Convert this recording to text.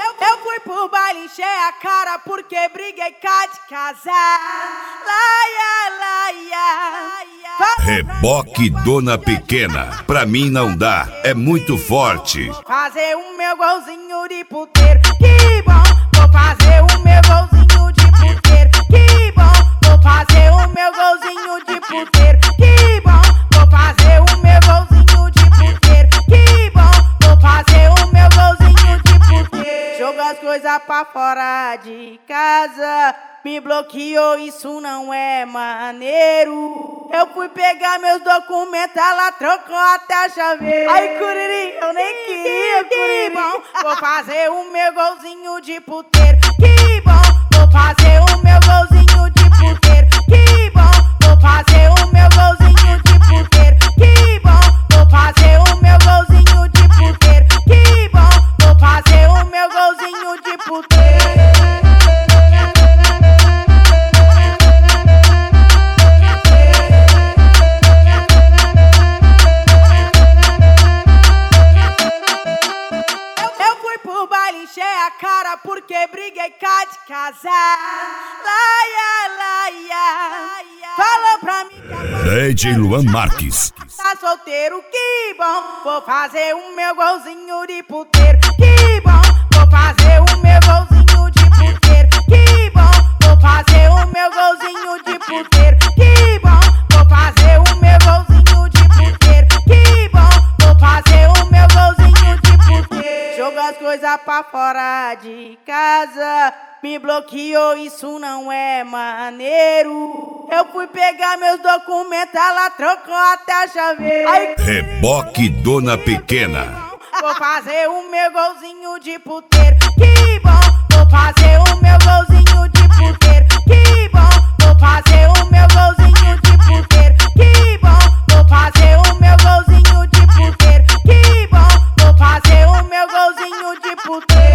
Eu fui pro baile, encher a cara porque briguei cá de casar. Laia, laia. Reboque Dona Pequena, pra mim não dá, é muito forte. Fazer o meu golzinho de puteiro, que bom. Vou fazer o meu golzinho de puteiro, que bom. Vou fazer o meu golzinho de puteiro, que bom. Vou fazer o meu golzinho de puteiro, que bom. Vou fazer o meu golzinho de puteiro. Joga as coisas pra fora de casa, me bloqueou, isso não é maneiro. Eu fui pegar meus documentos, ela trocou até a chaveira. Ai, Curiri, eu nem queria, que bom. Vou fazer o meu golzinho de puteiro, que bom. Vou fazer o meu golzinho de puteiro, que bom. Vou fazer o meu golzinho de puteiro, que bom. Vou fazer o meu golzinho de puteiro, que bom. Vou fazer o meu golzinho de puteiro. Encher a cara porque briguei cá de casar. Laia, laia. Falou pra mim que DJ Luan Marques. tá solteiro, que bom. Vou fazer o meu golzinho de puteiro, que bom. Vou fazer o meu golzinho de puteiro, que bom. Vou fazer o meu golzinho de puteiro, que bom. Vou fazer o meu golzinho de puteiro, que bom. Vou fazer o meu golzinho de puteiro. Joga as coisas pra fora de casa, me bloqueou, isso não é maneiro. Eu fui pegar meus documentos, ela trocou até a chaveira. Ai, Reboque Dona Pequena. vou fazer o meu golzinho de puteiro, que bom. Vou fazer o meu golzinho de puteiro, que bom. Vou fazer o meu golzinho de puteiro, que bom. Vou fazer o meu golzinho de puteiro, que bom. Vou fazer o meu golzinho de puteiro.